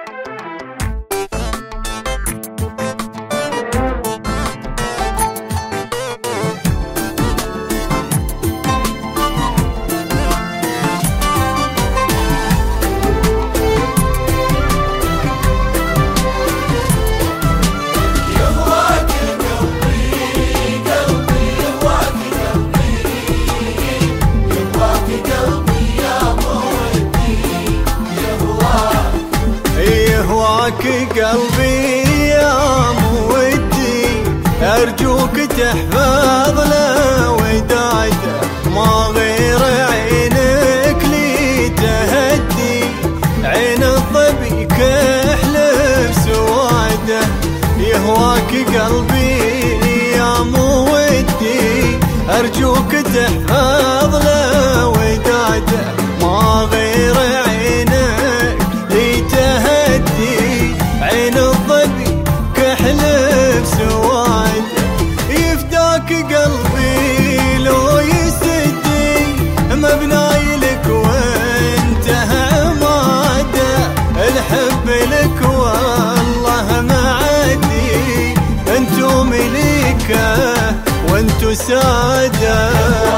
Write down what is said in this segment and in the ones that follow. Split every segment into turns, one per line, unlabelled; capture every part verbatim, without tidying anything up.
قلبي يا مودي أرجوك تحفظ له وداده، ما غير عينك لي تهدي، عين الظبي كحلف سواده. يهواك قلبي يا مودي أرجوك تحفظ له وداده، ما غير عينك لي تهدي، عين الظبي كحلف سواده. يفداك قلبي لو يسدي مبناي لك وانتهى عماده، الحب لك والله معدي، انتو مليكه وانتو ساده.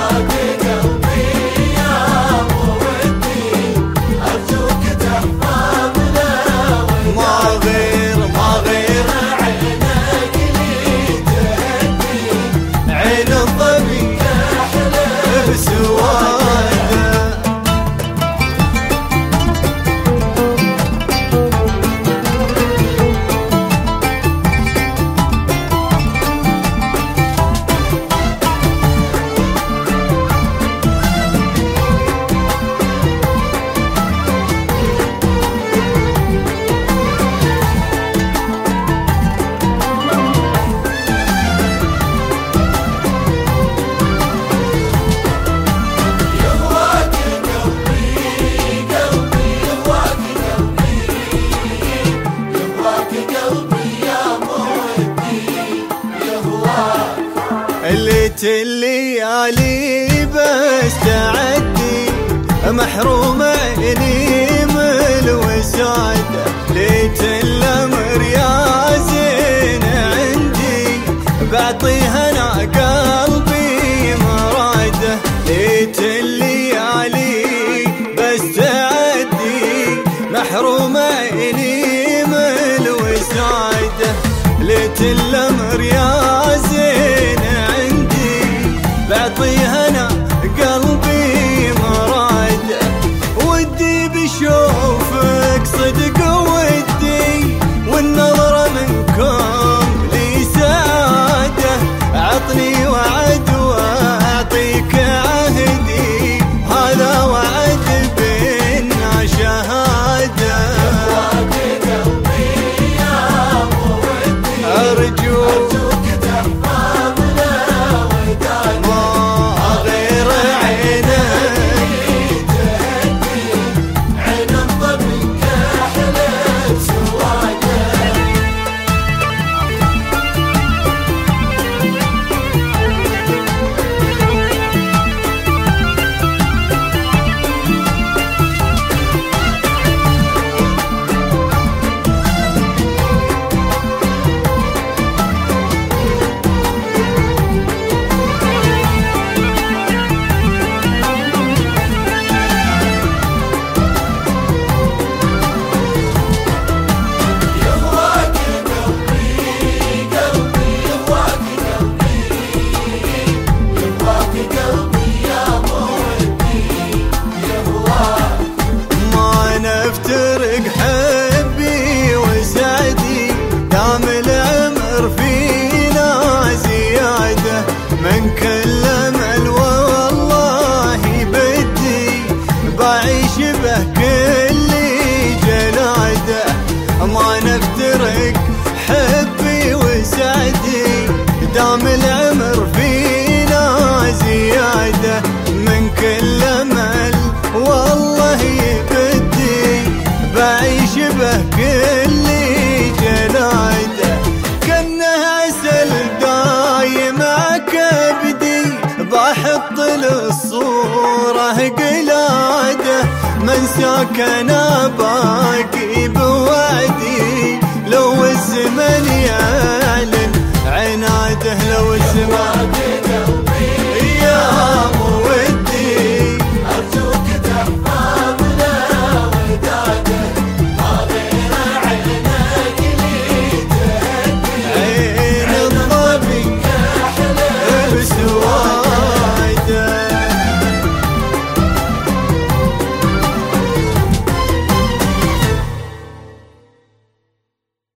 ليت الليالي بس تعدي محروم عيني من الوسادة، ليت الأمر يا زين عندي بعطيها أنا قلبي مراده. ليت الليالي بس تعدي محروم عيني من الوسادة، ليت الأمر يا زين بعطيها أنا قلبي مراده. ودي بشوفك صدق ودي، والنظرة منكم لي سعادة، عطني وعد واعطيك عهدي، هذا وعد بينا شهادة. أرجوك افترق حبي وسعدي، دام العمر فينا زيادة، من كل امل والله بدي بعيش به كل جلاده. ما نفترق حبي وسعدي، دام العمر فينا زيادة، من كل امل والله بعيش به كل جلاده. كأنه عسل دايم عكبدي، بحط للصورة قلاده، من ساكن باقي